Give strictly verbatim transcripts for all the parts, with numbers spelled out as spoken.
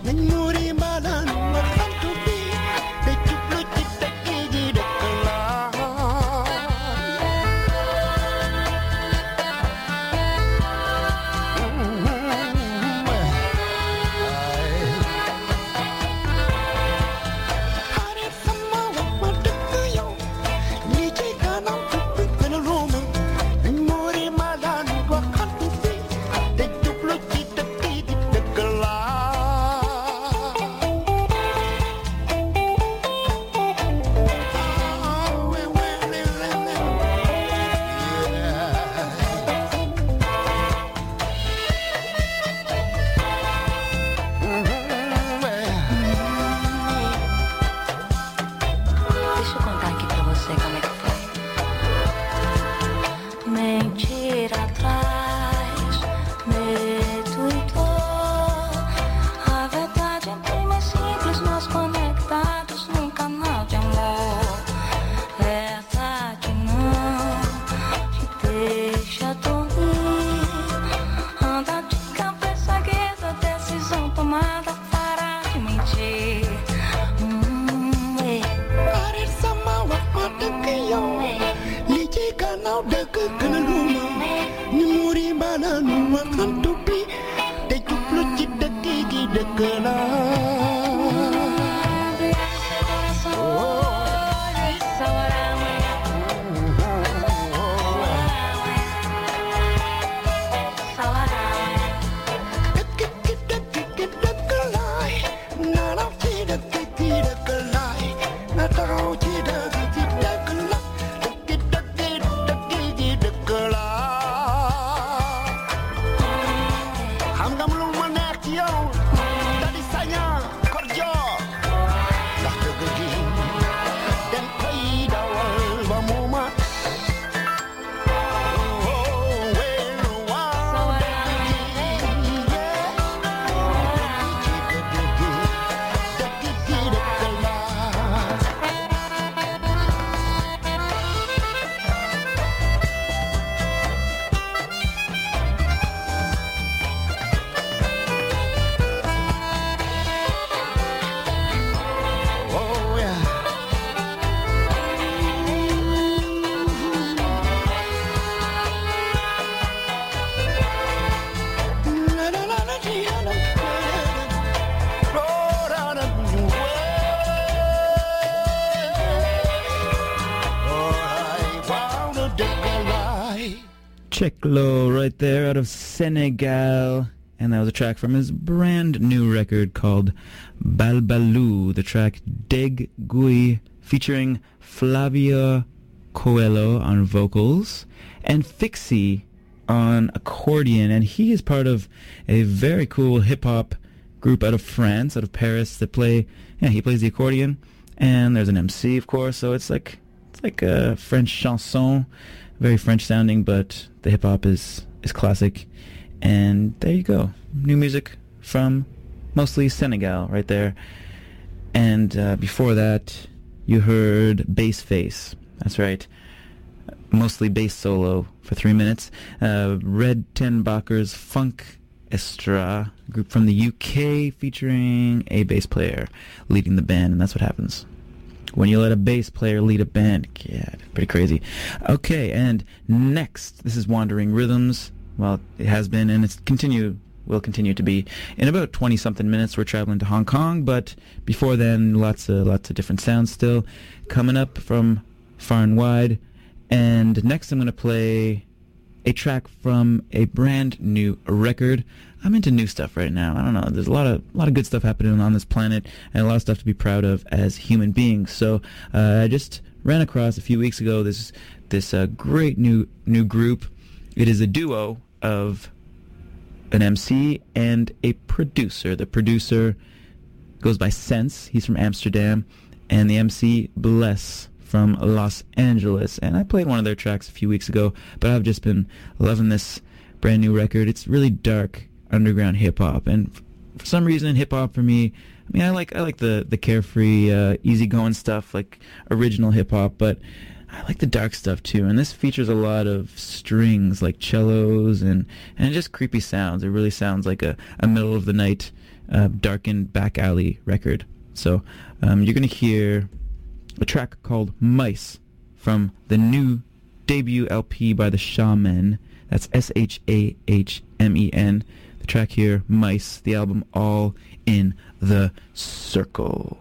Cheklo right there out of Senegal, and that was a track from his brand new record called Balbalou, the track Deg Gui, featuring Flavia Coelho on vocals and Fixie on accordion, and he is part of a very cool hip-hop group out of France, out of Paris, that play, yeah, he plays the accordion, and there's an M C, of course, so it's like, it's like a French chanson, very French sounding, but the hip hop is is classic. And there you go, new music from mostly Senegal right there. And uh, before that, you heard Bass Face. That's right, mostly bass solo for three minutes. Uh, Red Tenbacher's Funk Estra, group from the U K, featuring a bass player leading the band, and that's what happens when you let a bass player lead a band. Yeah, pretty crazy. Okay, and next, this is Wandering Rhythms. Well, it has been, and it's continue, will continue to be. In about twenty-something minutes, we're traveling to Hong Kong, but before then, lots of lots of different sounds still coming up from far and wide. And next, I'm going to play a track from a brand new record. I'm into new stuff right now. I don't know. There's a lot of a lot of good stuff happening on this planet, and a lot of stuff to be proud of as human beings. So uh, I just ran across a few weeks ago this this uh, great new new group. It is a duo of an M C and a producer. The producer goes by Sense. He's from Amsterdam, and the M C Bless from Los Angeles. And I played one of their tracks a few weeks ago, but I've just been loving this brand new record. It's really dark underground hip hop, and for some reason hip hop for me, I mean, I like I like the the carefree, uh, easygoing stuff like original hip hop, but I like the dark stuff too. And this features a lot of strings like cellos and and just creepy sounds. It really sounds like a, a middle of the night uh, Darkened Back Alley record. So um, you're going to hear a track called Mice from the new debut L P by the Shamen. That's S H A H M E N. The track here, Mice, the album All in the Circle.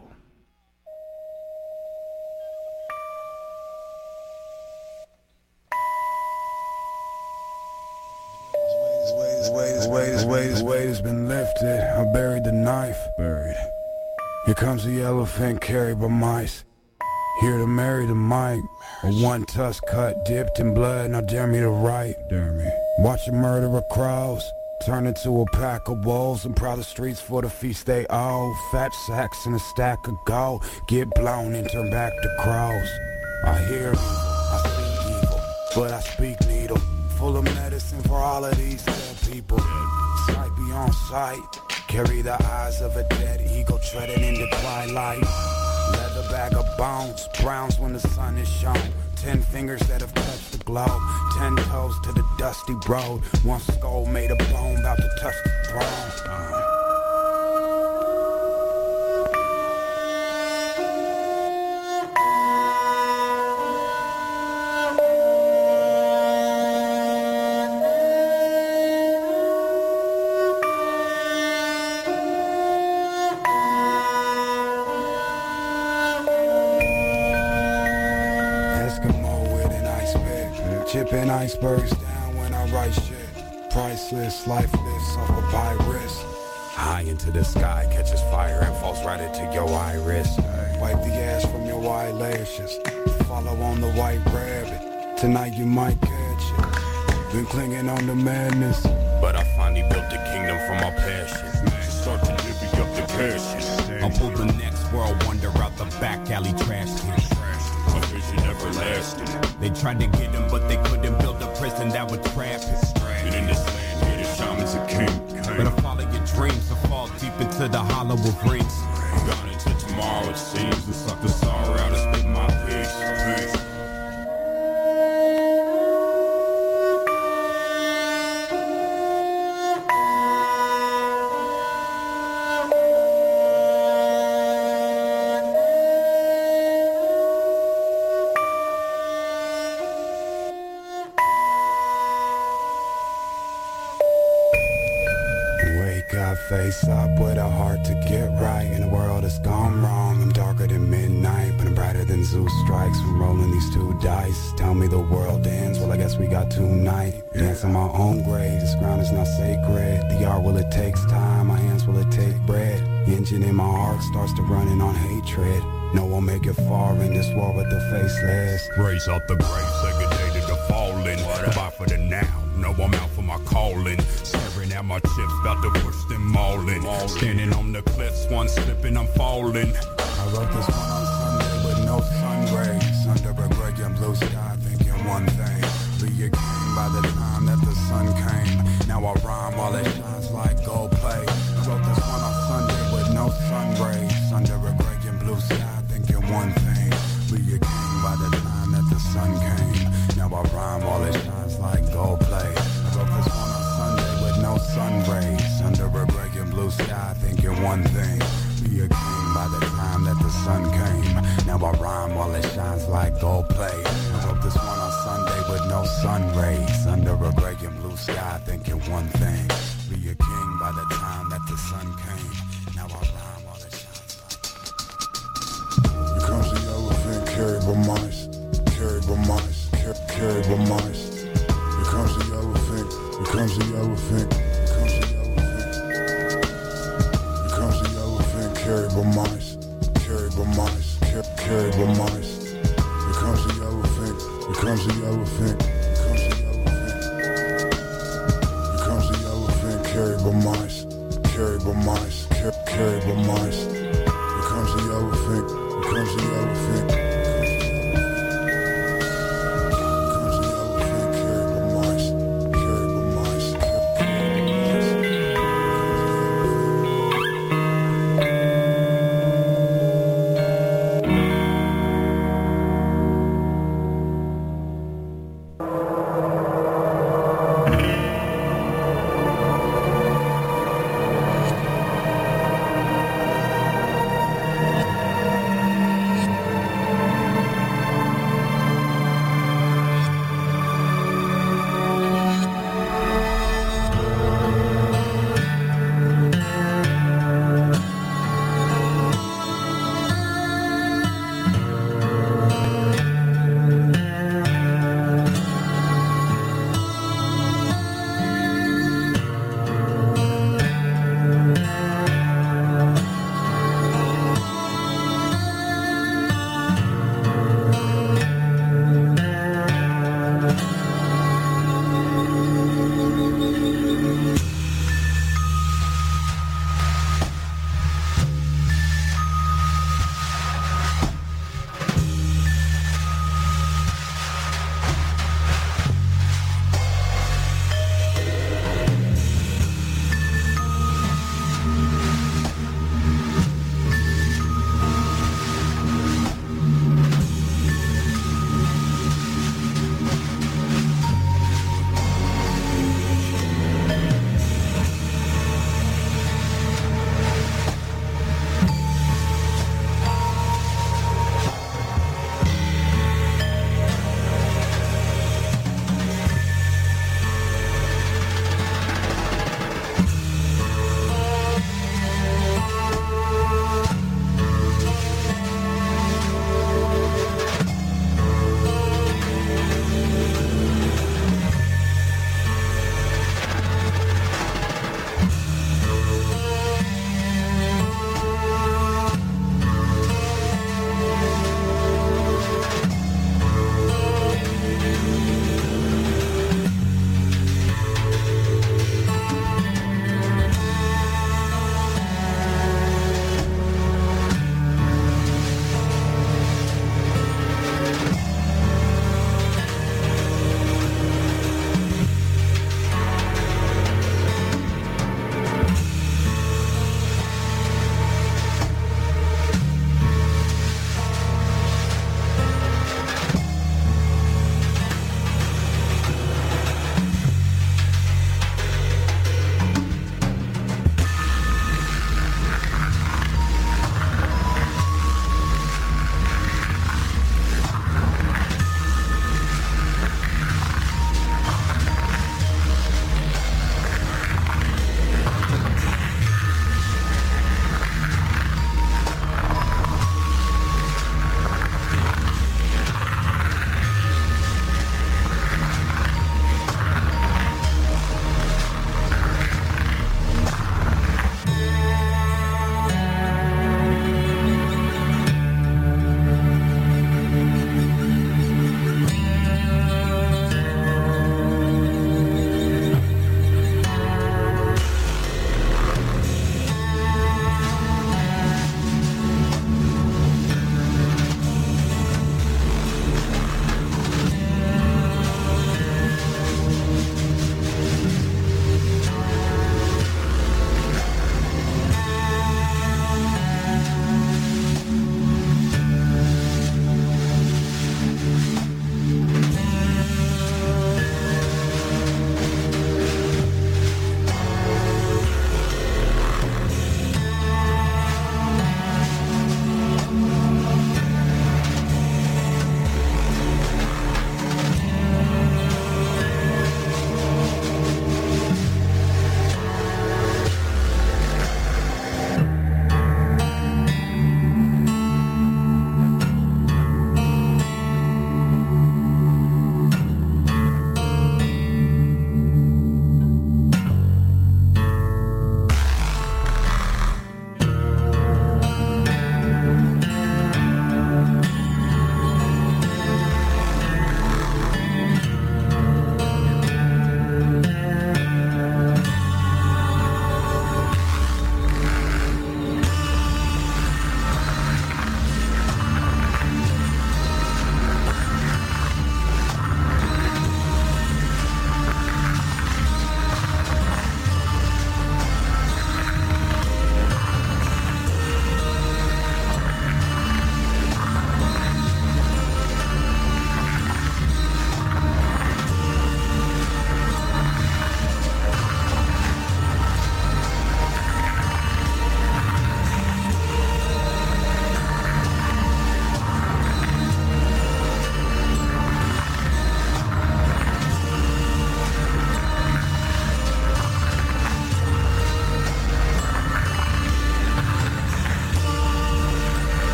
The weight, weight has been lifted. I buried the knife. Buried. Here comes the elephant carried by mice. Here to marry the mic. A one tusk cut, dipped in blood. Now dare me to write. Dare me. Watch a murderer crowds turn into a pack of wolves and proud the streets for the feast they owe. Fat sacks and a stack of gold get blown and turn back to crows. I hear evil, I see evil, but I speak needle. Full of medicine for all of these dead people. Sight beyond sight, carry the eyes of a dead eagle treading in the twilight. Leather bag of bones, browns when the sun is shown. Ten fingers that have touched the globe, ten toes to the dusty road. One skull made of bone, about to touch the throne. Uh. Chipping icebergs down when I write shit. Priceless, lifeless, off a virus. High into the sky, catches fire and falls right into your iris. Wipe the ash from your eyelashes. Follow on the white rabbit. Tonight you might catch it. Been clinging on to madness, but I finally built a kingdom from my passion. Start to divvy up the cash. I'll pull the next world wonder out the back alley trash can. A vision everlasting. They tried to get him, but they couldn't build a prison that would trap him. And in this land, here the shaman's a king. Better follow your dreams or fall deep into the hollow of rings. Gone into tomorrow, it seems, and suck the sorrow out and spit my peace. Peace. Face up with a heart to get right. In a world that's gone wrong, I'm darker than midnight, but I'm brighter than Zeus strikes from rolling these two dice. Tell me the world ends, well I guess we got tonight. Dance on my own grave, this ground is not sacred. The art, well it takes time, my hands, will it take bread. The engine in my heart starts to running on hatred. No one make it far in this war with the faceless. Raise out the grave, segregated the fallen. Goodbye for the now, no I'm out for my calling. Staring at my chips, about to push them mauling. Standing on the cliffs, one slipping, I'm falling. I wrote this one on Sunday with no sun rays. Under a gray and blue sky, thinking one thing. Be a king by the time that the sun came. Now I rhyme while it shines like gold plate. I wrote this one on Sunday with no sun rays. Under a gray and blue sky, thinking one thing. Be a king by the time that the sun came. Now I rhyme while it shines like gold plate. I wrote this one on Sunday with no sun rays. Under a gray and blue sky, thinking one thing. Be a king by the time that the sun came. Now I rhyme while it shines like gold plate. I wrote this one on Sunday with no sun rays. Under a gray and blue sky, thinking one thing. Be a king by the time that the sun came. Now I rhyme while it shines like. Here comes the elephant carried by mice. Carried by mice. Car- carried by mice. Here comes the elephant. Here comes the elephant. Here comes the elephant. Here comes the elephant carried by mice. Carried by mice. Car- carried by mice. Here comes the elephant. Here comes the elephant. Here comes the elephant. Here comes the elephant carried by mice. Carried by mice. Car- carried by mice. Here comes the elephant. Here comes the elephant.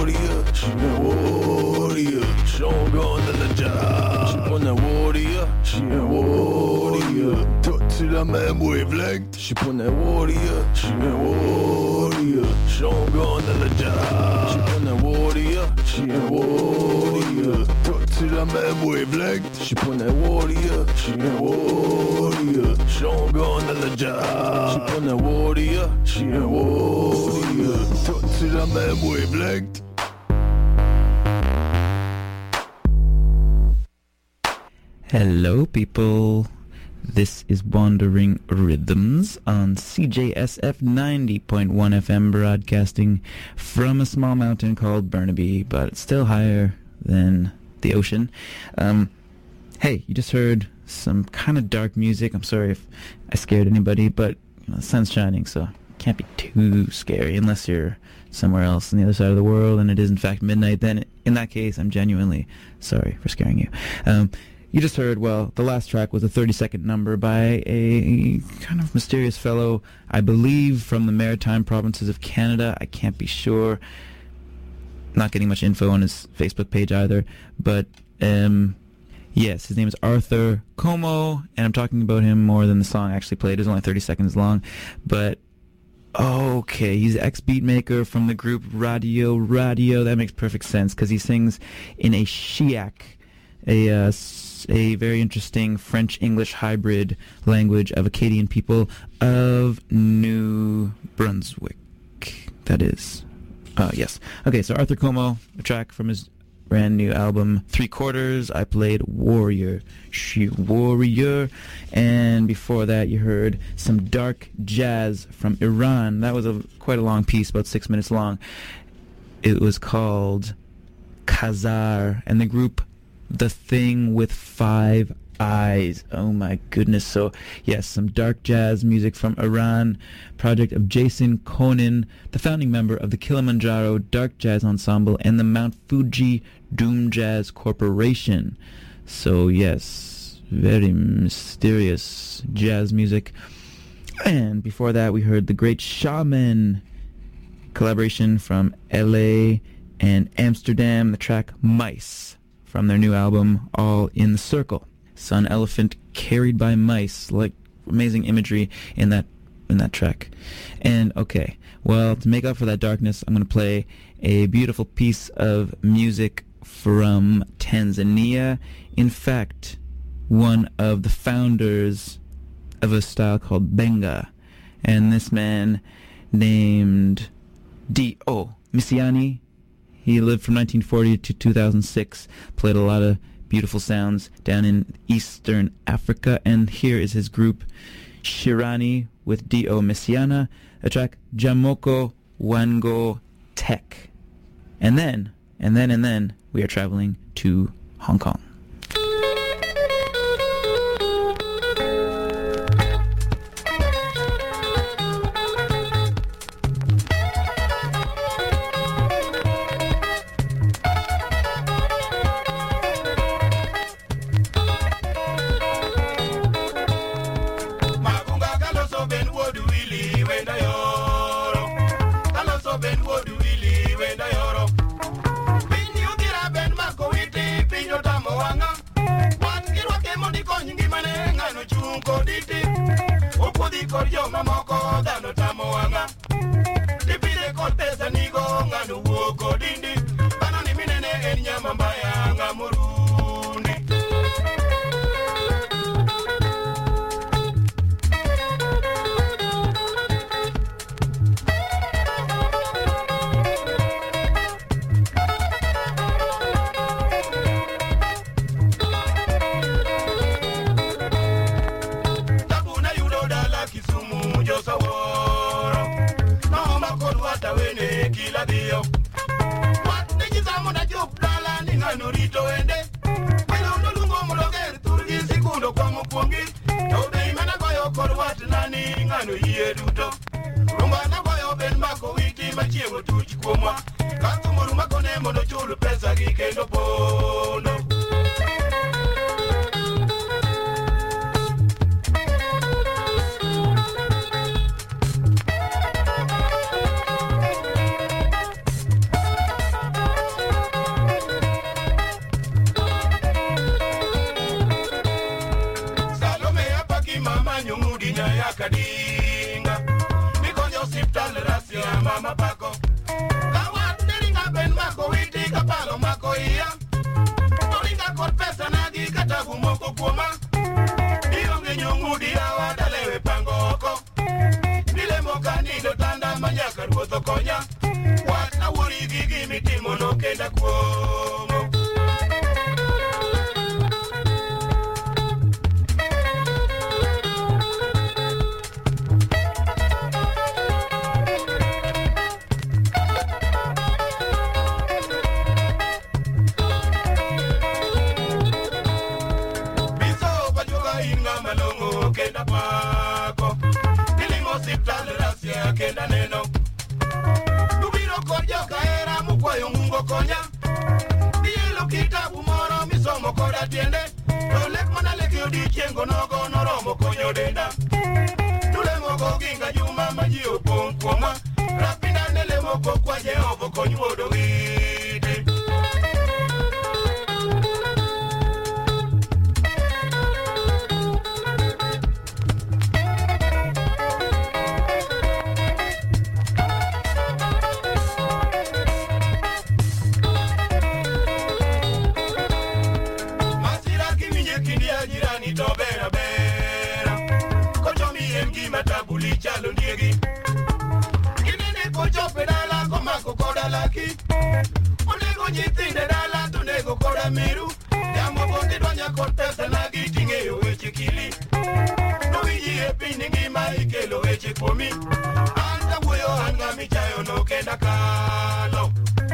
warrior, she a warrior. Shogun de la jazz. She prend un warrior, she a warrior. Toi tu la même wavelength. She prend un warrior, she a warrior. Shogun de la jazz. She prend un warrior, she a warrior. Toi tu la même wavelength. She prend un warrior, she a warrior. Shogun de la jazz. She prend un warrior, she a warrior. Toi tu la même wavelength. Hello, people. This is Wandering Rhythms on C J S F ninety point one F M, broadcasting from a small mountain called Burnaby, but it's still higher than the ocean. Um, hey, you just heard some kind of dark music. I'm sorry if I scared anybody, but you know, the sun's shining, so it can't be too scary unless you're somewhere else on the other side of the world and it is in fact midnight. Then in that case, I'm genuinely sorry for scaring you. Um, You just heard, well, the last track was a thirty-second number by a kind of mysterious fellow, I believe from the Maritime Provinces of Canada. I can't be sure. Not getting much info on his Facebook page either. But, um, yes, his name is Arthur Como, and I'm talking about him more than the song actually played. It was only thirty seconds long. But, okay, he's an ex-beatmaker from the group Radio Radio. That makes perfect sense, because he sings in a Chiac, a uh, a very interesting French-English hybrid language of Acadian people of New Brunswick. That is, uh, yes. Okay, so Arthur Como, a track from his brand new album Three Quarters. I played Warrior, She Warrior, and before that you heard some dark jazz from Iran. That was a quite a long piece, about six minutes long. It was called Khazar, and the group The Thing with Five Eyes. Oh my goodness. So yes, some dark jazz music from Iran, project of Jason Konin, the founding member of the Kilimanjaro Dark Jazz Ensemble and the Mount Fuji Doom Jazz Corporation. So yes, very mysterious jazz music. And before that we heard the Great Shaman, collaboration from L A and Amsterdam, the track Mice, from their new album, All in the Circle. Sun elephant carried by mice, like amazing imagery in that in that track. And okay, well, to make up for that darkness, I'm going to play a beautiful piece of music from Tanzania. In fact, one of the founders of a style called Benga. And this man named D O Misiani, he lived from nineteen forty to two thousand six, played a lot of beautiful sounds down in Eastern Africa, and here is his group Shirani with D O Misiana, a track Jamoko Wango Tech. And then, and then, and then, we are traveling to Hong Kong. dinga mikonyo hospital rasia mama pako kawat neringa ben mako witi kapalo mako iya toringa kod pesa nagi katabu moko kuoma ionge nyongudi awa dalewe pango oko nilemo kanindo tanda manyaka ruotho konya wat na wori gigi mitimo no kenda kuomo kenda pako nilimo siptal rasia kenda neno dubiro kodjo kaera mukwayo mungo konya dielo kitabu moro misomo koda tiende dolek mana leki odichengo nogo noromo konyo denda tulemo goginga juma maji opong kuoma rapinda nelemo kwa Jehova konyuodo wite tobera bera kocho mi emgi matabuli chalo ndiegi kinene kocho pedala komako koda laki onego nyithinde dala to nego koda miru yamo bonde donya kortesa nagi tingeyo weche kili no wiji e piny ngima ikelo weche kuomi anta wuoyo anga michayo no kenda kalo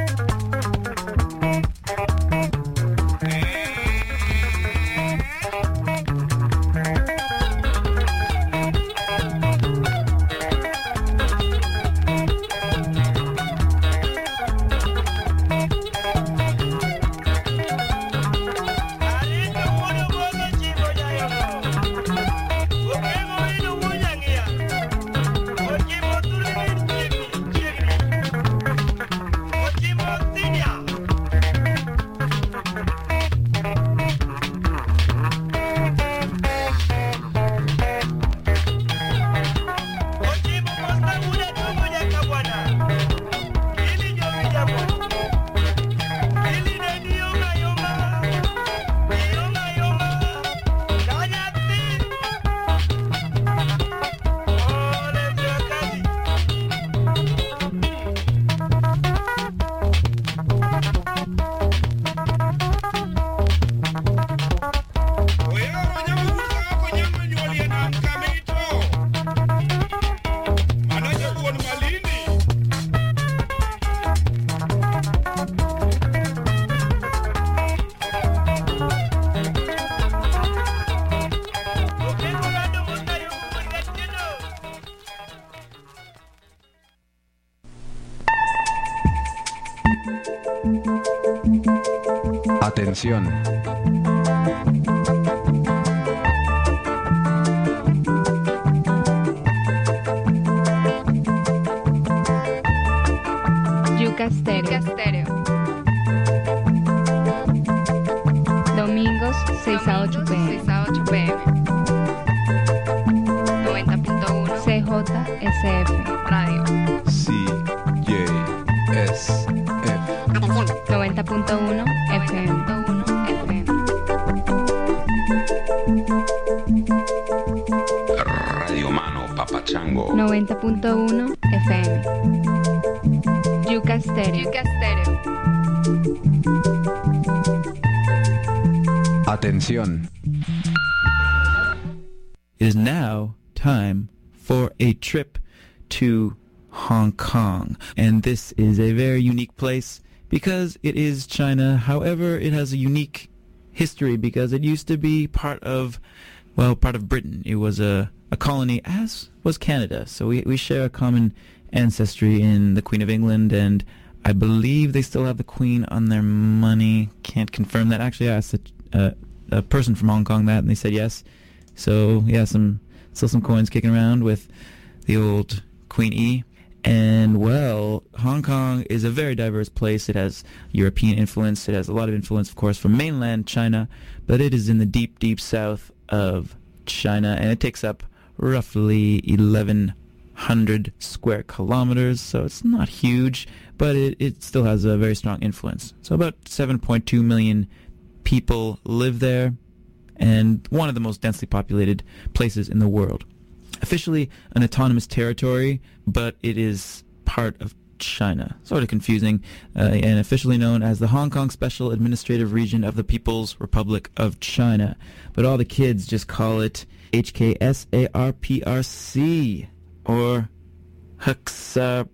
Atención. Yuca Stereo. Domingos seis a ocho p m noventa punto uno C J S F Radio. C J S F noventa punto uno F M. Radio Mano Papachango noventa punto uno F M. Yuca Stereo. Yuca Stereo. Atención. It is now time for a trip to Hong Kong. And this is a very unique place because it is China. However, it has a unique history because it used to be part of, well, part of Britain. It was a, a colony, as was Canada. So we, we share a common ancestry in the Queen of England, and I believe they still have the Queen on their money. Can't confirm that. Actually, I asked a, uh, a person from Hong Kong that, and they said yes. So, yeah, some still some coins kicking around with the old Queen E. And, well, Hong Kong is a very diverse place. It has European influence. It has a lot of influence, of course, from mainland China. But it is in the deep, deep south of China. And it takes up roughly eleven hundred square kilometers, so it's not huge, but it, it still has a very strong influence. So about seven point two million people live there, and one of the most densely populated places in the world. Officially an autonomous territory, but it is part of China. Sort of confusing, uh, and officially known as the Hong Kong Special Administrative Region of the People's Republic of China. But all the kids just call it H K S A R P R C. Or Huxaberk.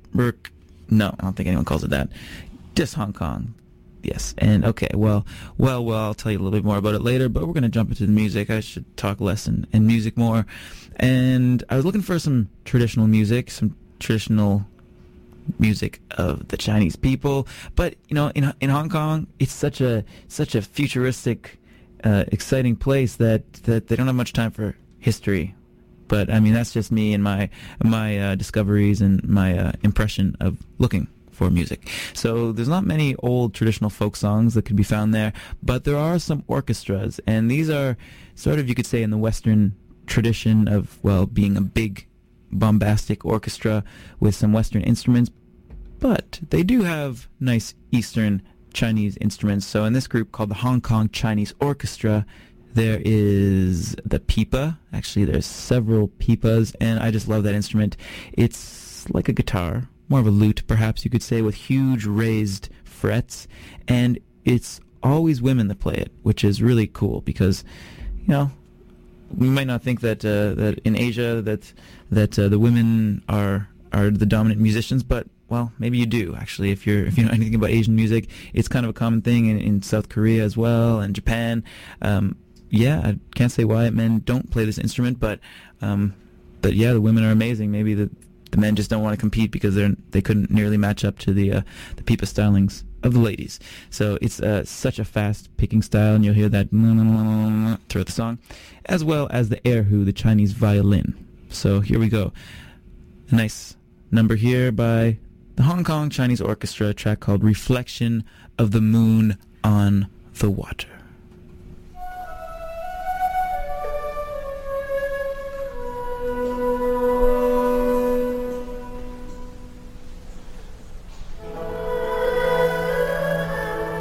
No, I don't think anyone calls it that. Just Hong Kong. Yes. And okay, well, well, well, I'll tell you a little bit more about it later, but we're going to jump into the music. I should talk less and, and music more. And I was looking for some traditional music, some traditional music of the Chinese people. But, you know, in in Hong Kong, it's such a such a futuristic, uh, exciting place that, that they don't have much time for history. But, I mean, that's just me and my my uh, discoveries and my uh, impression of looking for music. So there's not many old traditional folk songs that could be found there, but there are some orchestras. And these are sort of, you could say, in the Western tradition of, well, being a big, bombastic orchestra with some Western instruments. But they do have nice Eastern Chinese instruments. So in this group called the Hong Kong Chinese Orchestra, there is the pipa. Actually, there's several pipas, and I just love that instrument. It's like a guitar, more of a lute, perhaps you could say, with huge raised frets, and it's always women that play it, which is really cool because, you know, we might not think that uh, that in Asia that that uh, the women are are the dominant musicians, but well, maybe you do, actually. If you're if you know anything about Asian music, it's kind of a common thing in, in South Korea as well, and Japan. Um, yeah, I can't say why men don't play this instrument, but um, but yeah, the women are amazing. Maybe the the men just don't want to compete because they're they couldn't nearly match up to the uh, the pipa stylings of the ladies. So it's uh, such a fast picking style, and you'll hear that throughout the song, as well as the erhu, the Chinese violin. So here we go. A nice number here by the Hong Kong Chinese Orchestra, a track called Reflection of the Moon on the Water.